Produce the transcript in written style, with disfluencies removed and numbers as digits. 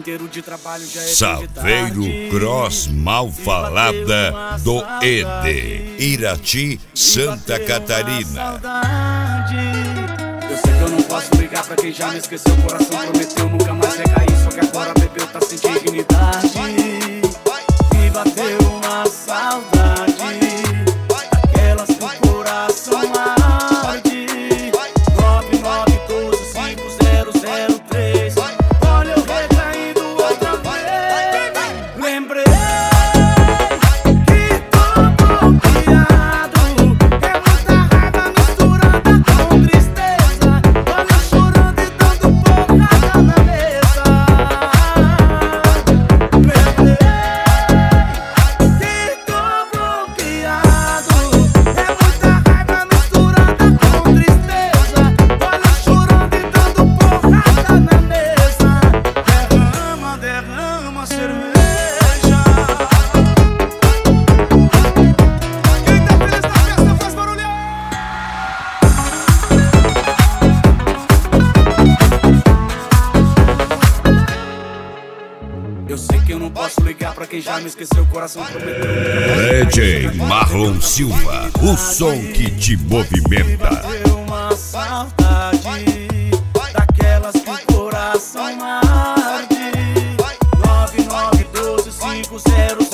inteiro de trabalho já é Saveiro Cross Malfalada do Ede, Irati, Santa Catarina. Eu sei que eu não posso ligar pra quem já me esqueceu. O coração prometeu nunca mais recair, só que agora bebeu, tá sem dignidade. E bateu uma saudade daquelas que o coração arde. 99125003. Olha eu recaindo outra vez. Lembrei que tô bloqueado. É muita raiva misturada com tristeza. Olha eu chorando e dando porrada na mesa. Lembrei que tô bloqueado. É muita raiva misturada com tristeza. Olha eu chorando e dando porrada na mesa. Derrama, derrama cerveja. Quem tá feliz na festa faz barulho. Eu sei que eu não posso ligar pra quem já me esqueceu. O coração prometeu. DJ Marlon Silva, o som que te movimenta. Bateu uma saudade daquelas que o coração arde. 99125003.